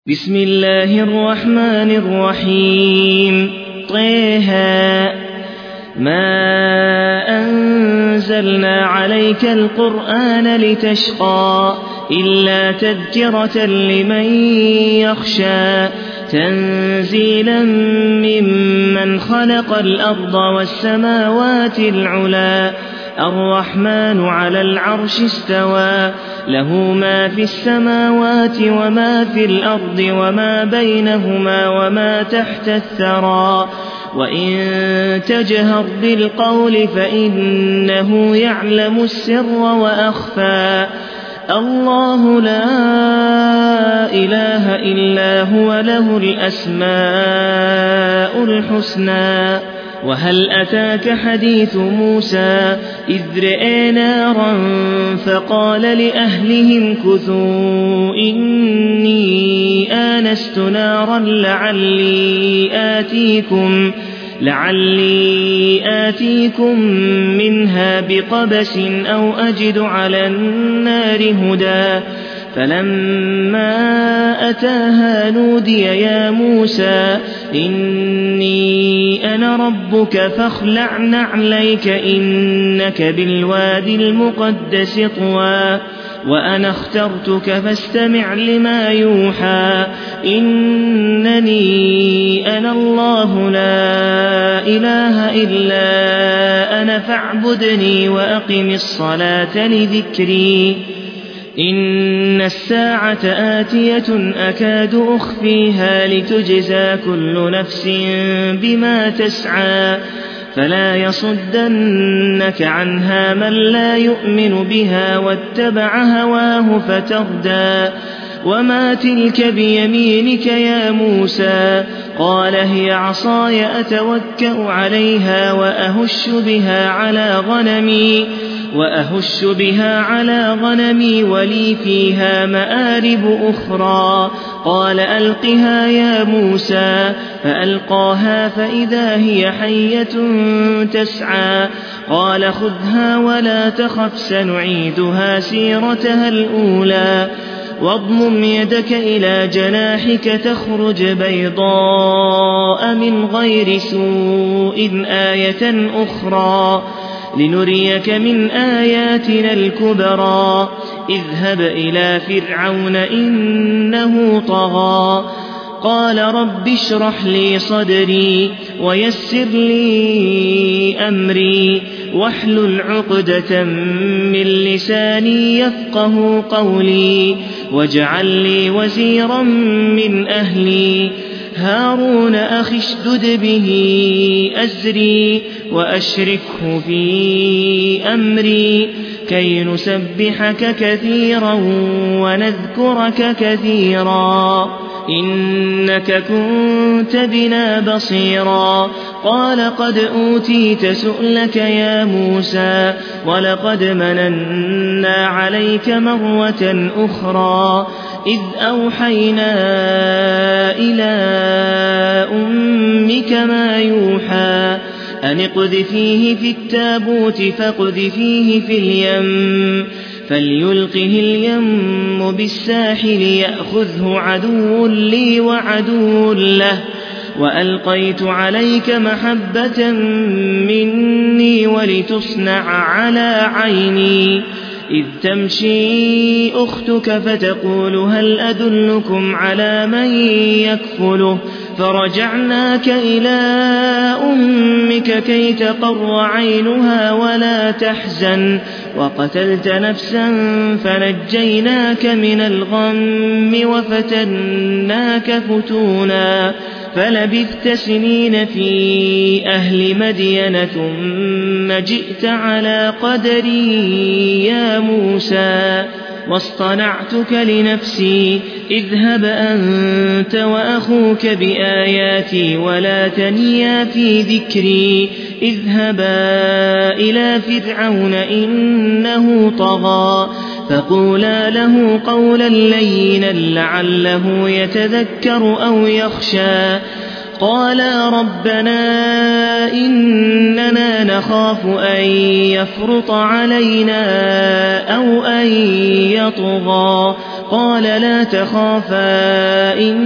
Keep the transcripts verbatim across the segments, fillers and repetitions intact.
بسم الله الرحمن الرحيم طه ما أنزلنا عليك القرآن لتشقى إلا تذكرة لمن يخشى تنزيلا ممن خلق الأرض والسماوات العلى الرحمن على العرش استوى له ما في السماوات وما في الأرض وما بينهما وما تحت الثرى وإن تجهر بالقول فإنه يعلم السر وأخفى الله لا إله إلا هو له الأسماء الحسنى وهل أتاك حديث موسى إذ رأى نارا فقال لأهلهم كثوا إني آنست نارا لعلي آتيكم, لعلي آتيكم منها بقبس أو أجد على النار هدى فلما أتاها نودي يا موسى إني أنا ربك فاخلع نعليك إنك بالوادي المقدس طوى وأنا اخترتك فاستمع لما يوحى إنني أنا الله لا إله إلا أنا فاعبدني وأقم الصلاة لذكري إن الساعة آتية أكاد أخفيها لتجزى كل نفس بما تسعى فلا يصدنك عنها من لا يؤمن بها واتبع هواه فتردى وما تلك بيمينك يا موسى قال هي عصاي أتوكأ عليها وأهش بها على غنمي وأهش بها على غنمي ولي فيها مآرب أخرى قال ألقها يا موسى فألقاها فإذا هي حية تسعى قال خذها ولا تخف سنعيدها سيرتها الأولى واضمم يدك إلى جناحك تخرج بيضاء من غير سوء آية أخرى لنريك من آياتنا الكبرى اذهب إلى فرعون إنه طغى قال رب اشرح لي صدري ويسر لي أمري واحلل عقدة من لساني يفقه قولي واجعل لي وزيرا من أهلي هارون أخي اشدد به أزري وأشركه في أمري كي نسبحك كثيرا ونذكرك كثيرا إنك كنت بنا بصيرا قال قد أوتيت سؤلك يا موسى ولقد مننا عليك مرة أخرى إذ أوحينا إلى أمك ما يوحى أن اقذفيه في التابوت فاقذفيه في اليم فليلقه اليم بالساحل يأخذه عدو لي وعدو له وألقيت عليك محبة مني ولتصنع على عيني إذ تمشي أختك فتقول هل أدلكم على من يكفله فرجعناك إلى أمك كي تقر عينها ولا تحزن وقتلت نفسا فنجيناك من الغم وفتناك فتونا فلبثت سنين في أهل مدين ثم جئت على قدري يا موسى واصطنعتك لنفسي اذهب أنت وأخوك بآياتي ولا تنيا في ذكري اذهبا إلى فرعون إنه طغى فقولا له قولا لينا لعله يتذكر أو يخشى قالا ربنا إننا نخاف أن يفرط علينا أو أن يطغى قال لا تخافا إن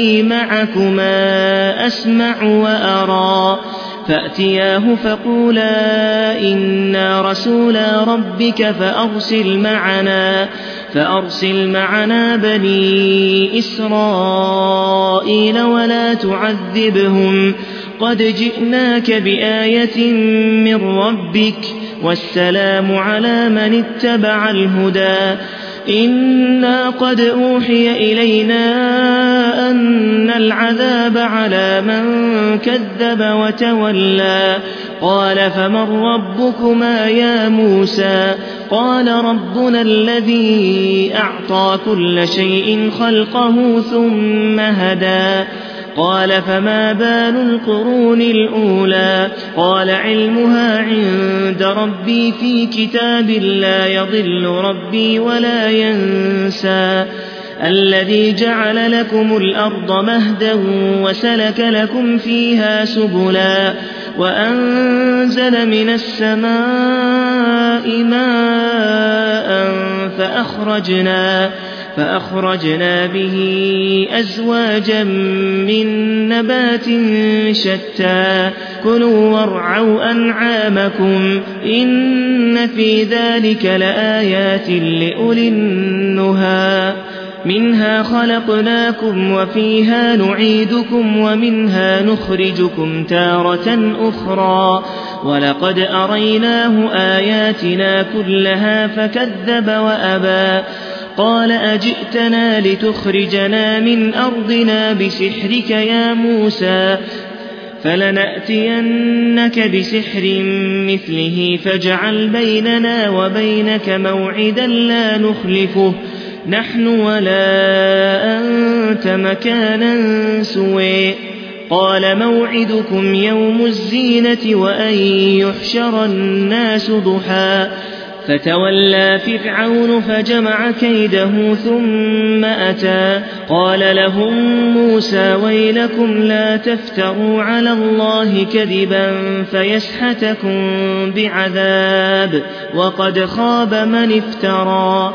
أبي معكما أسمع وأرى فأتياه فقولا إنا رسولا ربك فأرسل معنا, فأرسل معنا بني إسرائيل ولا تعذبهم قد جئناك بآية من ربك والسلام على من اتبع الهدى إنا قد أوحي إلينا أن العذاب على من كذب وتولى قال فمن ربكما يا موسى قال ربنا الذي أعطى كل شيء خلقه ثم هدى قال فما بال القرون الأولى قال علمها عند ربي في كتاب لا يضل ربي ولا ينسى الذي جعل لكم الأرض مهدا وسلك لكم فيها سبلا وأنزل من السماء ماء فأخرجنا فأخرجنا به أزواجا من نبات شتى كلوا وارعوا أنعامكم إن في ذلك لآيات لأولي النهى منها خلقناكم وفيها نعيدكم ومنها نخرجكم تارة أخرى ولقد أريناه آياتنا كلها فكذب وأبى قال أجئتنا لتخرجنا من أرضنا بسحرك يا موسى فلنأتينك بسحر مثله فاجعل بيننا وبينك موعدا لا نخلفه نحن ولا أنت مكانا سوى قال موعدكم يوم الزينة وأن يحشر الناس ضحى فتولى فرعون فجمع كيده ثم أتى قال لهم موسى ويلكم لا تفتروا على الله كذبا فيسحتكم بعذاب وقد خاب من افترى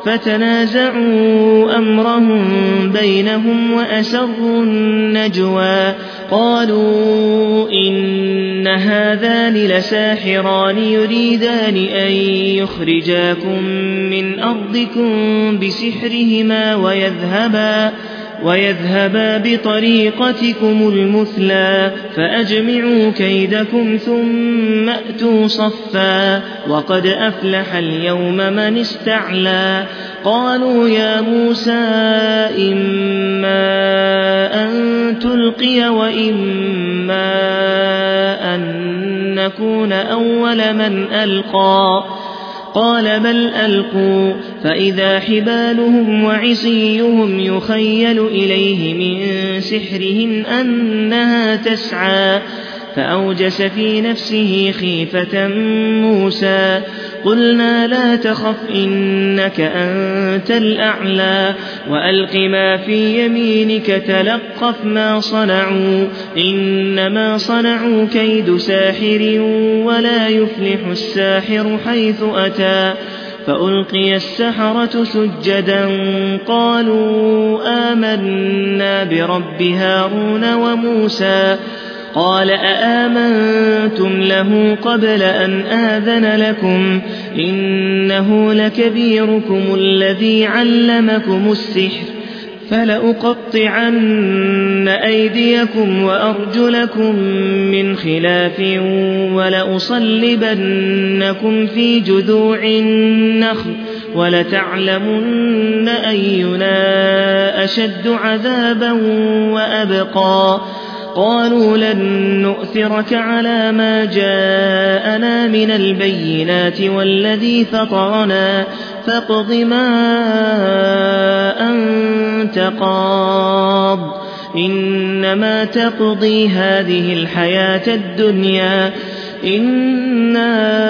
فتنازعوا أمرهم بينهم وأسروا النجوى قالوا إن هذان لساحران يريدان أن يخرجاكم من أرضكم بسحرهما ويذهبا ويذهبا بطريقتكم المثلى فأجمعوا كيدكم ثم أتوا صفا وقد أفلح اليوم من استعلى قالوا يا موسى إما أن تلقي وإما أن نكون أول من ألقى قال بل ألقوا فإذا حبالهم وعصيهم يخيل إليه من سحرهم أنها تسعى فأوجس في نفسه خيفة موسى قلنا لا تخف إنك أنت الأعلى وألق ما في يمينك تلقف ما صنعوا إنما صنعوا كيد ساحر ولا يفلح الساحر حيث أتى فألقي السحرة سجدا قالوا آمنا برب هارون وموسى قال أآمنتم له قبل أن آذن لكم إنه لكبيركم الذي علمكم السحر فلأقطعن أيديكم وأرجلكم من خلاف ولأصلبنكم في جذوع النخل ولتعلمن أينا أشد عذابا وأبقى قالوا لن نؤثرك على ما جاءنا من البينات والذي فطرنا فاقض ما أنت قاض إنما تقضي هذه الحياة الدنيا إنا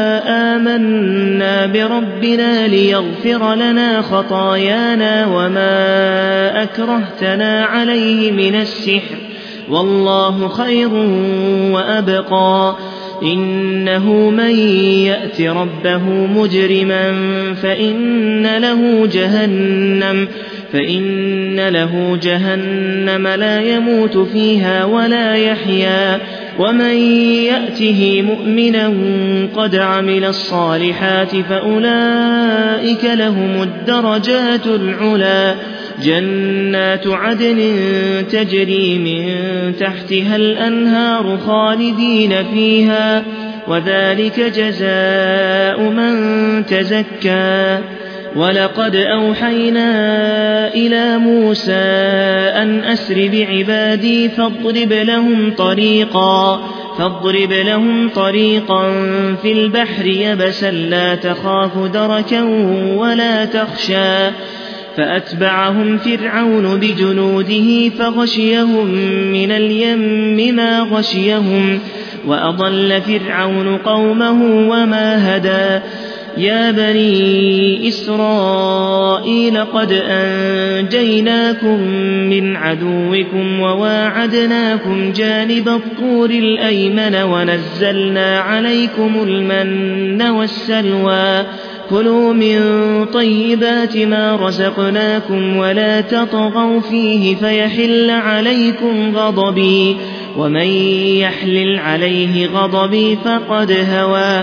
آمنا بربنا ليغفر لنا خطايانا وما أكرهتنا عليه من السحر والله خير وأبقى إنه من يأت ربه مجرما فإن له جهنم فإن له جهنم لا يموت فيها ولا يحيا ومن يأته مؤمنا قد عمل الصالحات فأولئك لهم الدرجات العلى جنات عدن تجري من تحتها الأنهار خالدين فيها وذلك جزاء من تزكى ولقد أوحينا إلى موسى أن أسر بعبادي فاضرب لهم طريقا فاضرب لهم طريقا في البحر يبسا لا تخاف دركا ولا تخشى فأتبعهم فرعون بجنوده فغشيهم من اليم ما غشيهم وأضل فرعون قومه وما هدى يا بني إسرائيل قد أنجيناكم من عدوكم وواعدناكم جانب الطور الأيمن ونزلنا عليكم المن والسلوى كلوا من طيبات ما رزقناكم ولا تطغوا فيه فيحل عليكم غضبي ومن يحلل عليه غضبي فقد هوى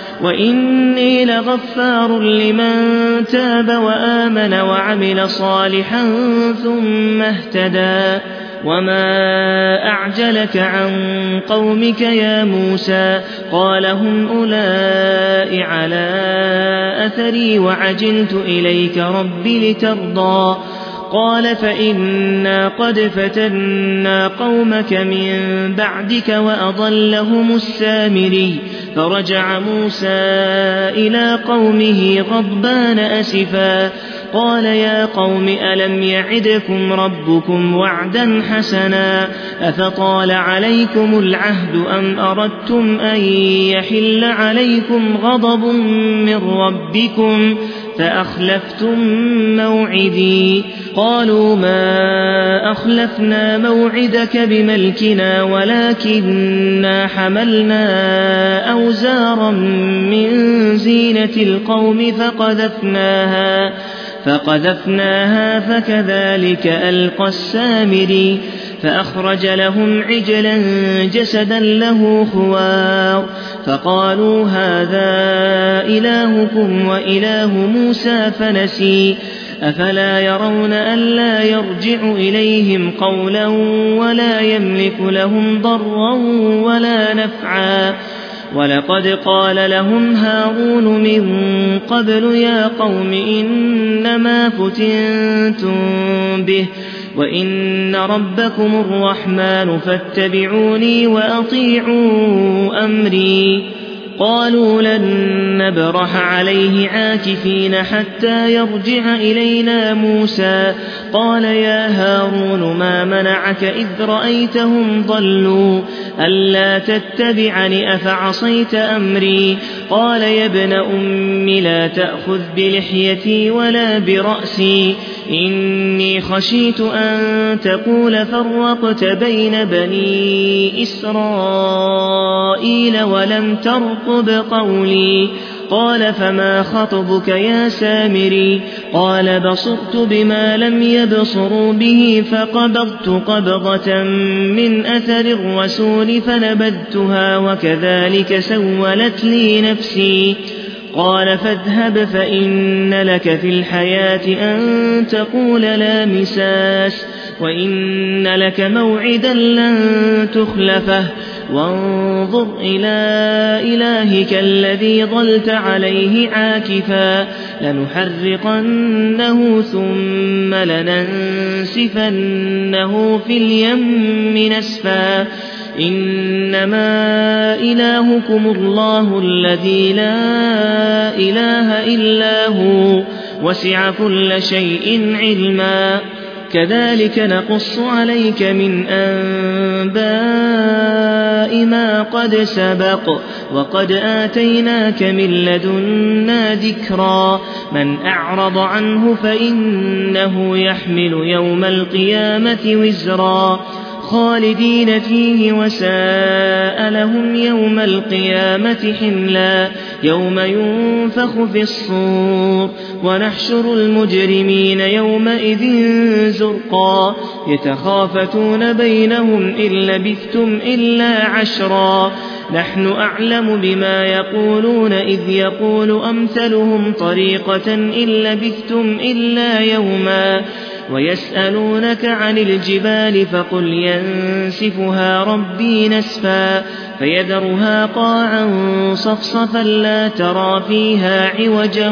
وإني لغفار لمن تاب وآمن وعمل صالحا ثم اهتدى وما أعجلك عن قومك يا موسى قال هم أولئك على أثري وعجلت إليك رب لترضى قال فإنا قد فتنا قومك من بعدك وأضلهم السامري فرجع موسى إلى قومه غضبان أسفا قال يا قوم ألم يعدكم ربكم وعدا حسنا أفطال عليكم العهد أم أردتم أن يحل عليكم غضب من ربكم فأخلفتم موعدي قالوا ما أخلفنا موعدك بملكنا ولكننا حملنا أوزارا من زينة القوم فقذفناها فقذفناها فكذلك ألقى السامري فأخرج لهم عجلا جسدا له خوار فقالوا هذا إلهكم وإله موسى فنسي أفلا يرون ألا يرجع إليهم قولا ولا يملك لهم ضرا ولا نفعا ولقد قال لهم هارون من قبل يا قوم إنما فتنتم به وإن ربكم الرحمن فاتبعوني وأطيعوا أمري قالوا لن نبرح عليه عاكفين حتى يرجع إلينا موسى قال يا هارون ما منعك إذ رأيتهم ضلوا ألا تتبعني أفعصيت أمري قال يا ابن أم لا تأخذ بلحيتي ولا برأسي إني خشيت أن تقول فرقت بين بني إسرائيل ولم ترقب قولي قال فما خطبك يا سامري قال بصرت بما لم يبصروا به فقبضت قبضة من أثر الرسول فنبذتها وكذلك سولت لي نفسي قال فاذهب فإن لك في الحياة أن تقول لا مساس وإن لك موعدا لن تخلفه وانظر إلى إلهك الذي ظلت عليه عاكفا لنحرقنه ثم لننسفنه في اليم نسفا إنما إلهكم الله الذي لا إله إلا هو وسع كل شيء علما كذلك نقص عليك من أنباء ما قد سبق وقد آتيناك من لدنا ذكرا من أعرض عنه فإنه يحمل يوم القيامة وزرا خالدين فيه وساء لهم يوم القيامة حملا يوم ينفخ في الصور ونحشر المجرمين يومئذ زرقا يتخافتون بينهم إن لبثتم إلا عشرا نحن أعلم بما يقولون إذ يقول أمثلهم طريقة إن لبثتم إلا يوما ويسألونك عن الجبال فقل ينسفها ربي نسفا فيذرها قاعا صفصفا لا ترى فيها عوجا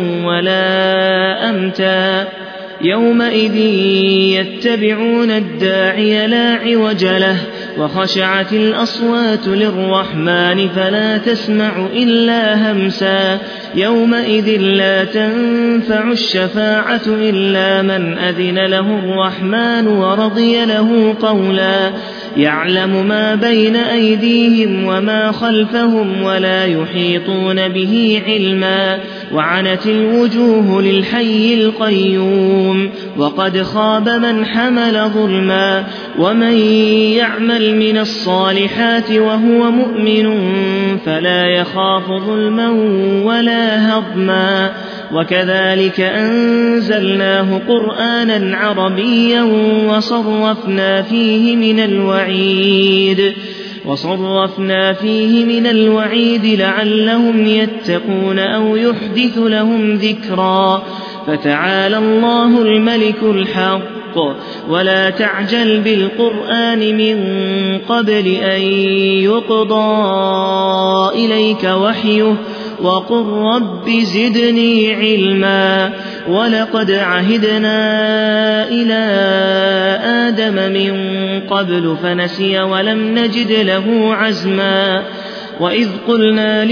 ولا أمتا يومئذ يتبعون الداعي لا عوج له وخشعت الأصوات للرحمن فلا تسمع إلا همسا يومئذ لا تنفع الشفاعة إلا من أذن له الرحمن ورضي له قولا يعلم ما بين أيديهم وما خلفهم ولا يحيطون به علما وعنت الوجوه للحي القيوم وقد خاب من حمل ظلما ومن يعمل من الصالحات وهو مؤمن فلا يخاف ظلما ولا هضما وكذلك أنزلناه قرآنا عربيا وصرفنا فيه من الوعيد وصرفنا فيه من الوعيد لعلهم يتقون أو يحدث لهم ذكرا فتعالى الله الملك الحق ولا تعجل بالقرآن من قبل أن يقضى إليك وحيه وقل رب زدني علما ولقد عهدنا إلى آدم من قبل فنسي ولم نجد له عزما وإذ قلنا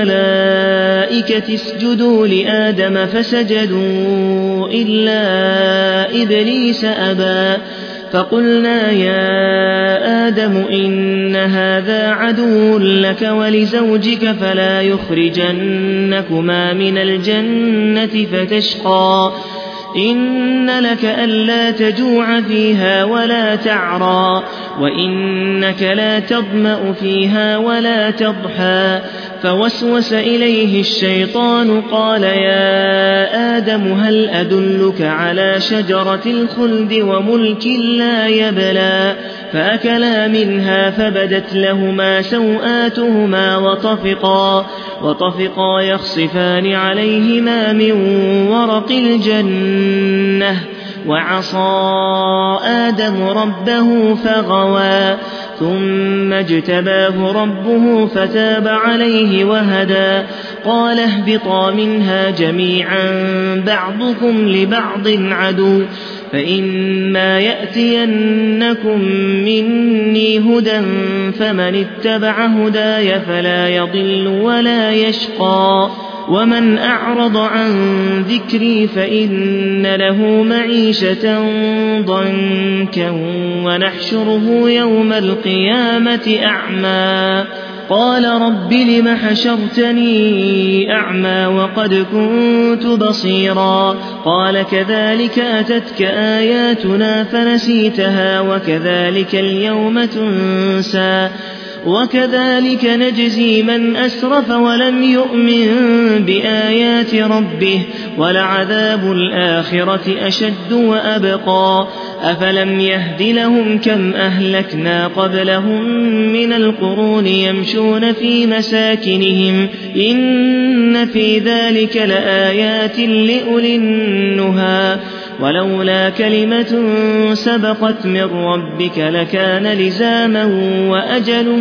للملائكة اسجدوا لآدم فسجدوا إلا إبليس أبى فقلنا يا آدم إن هذا عدو لك ولزوجك فلا يخرجنكما من الجنة فتشقى إن لك ألا تجوع فيها ولا تعرى وإنك لا تظمأ فيها ولا تضحى فوسوس إليه الشيطان قال يا آدم هل أدلك على شجرة الخلد وملك لا يبلى فأكلا منها فبدت لهما سوآتهما وطفقا, وطفقا يخصفان عليهما من ورق الجنة وعصى آدم ربه فغوى ثم اجتباه ربه فتاب عليه وهدى قال اهبطا منها جميعا بعضكم لبعض عدو فإما يأتينكم مني هدى فمن اتبع هداي فلا يضل ولا يشقى ومن أعرض عن ذكري فإن له معيشة ضنكا ونحشره يوم القيامة أعمى قال رب لم حشرتني أعمى وقد كنت بصيرا قال كذلك أتتك آياتنا فنسيتها وكذلك اليوم تنسى وكذلك نجزي من أسرف ولم يؤمن بآيات ربه ولعذاب الآخرة أشد وأبقى أفلم يهد لهم كم أهلكنا قبلهم من القرون يمشون في مساكنهم إن في ذلك لآيات لأولي النهى ولولا كلمة سبقت من ربك لكان لزاما وأجل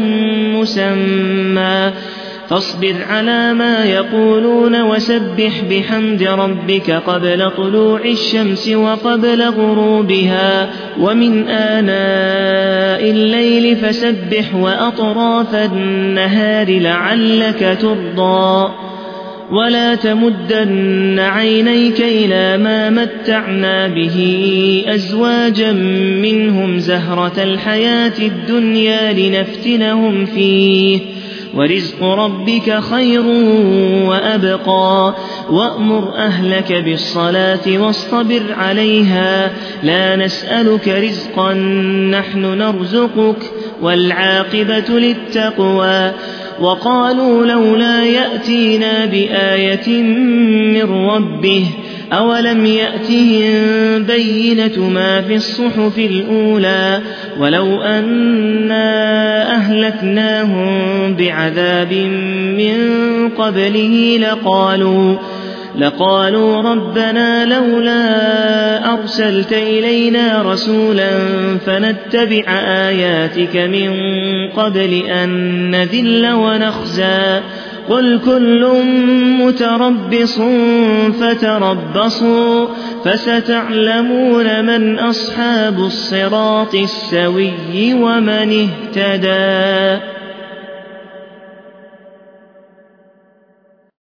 مسمى فاصبر على ما يقولون وسبح بحمد ربك قبل طلوع الشمس وقبل غروبها ومن آناء الليل فسبح وأطراف النهار لعلك ترضى ولا تمدن عينيك إلى ما متعنا به أزواجا منهم زهرة الحياة الدنيا لنفتنهم فيه ورزق ربك خير وأبقى وأمر أهلك بالصلاة واصطبر عليها لا نسألك رزقا نحن نرزقك والعاقبة للتقوى وقالوا لولا يأتينا بآية من ربه أولم يأتهم بينة ما في الصحف الأولى ولو أنا أهلكناهم بعذاب من قبله لقالوا لقالوا ربنا لولا أرسلت إلينا رسولا فنتبع آياتك من قبل أن نذل ونخزى قل كل متربص فتربصوا فستعلمون من أصحاب الصراط السوي ومن اهتدى.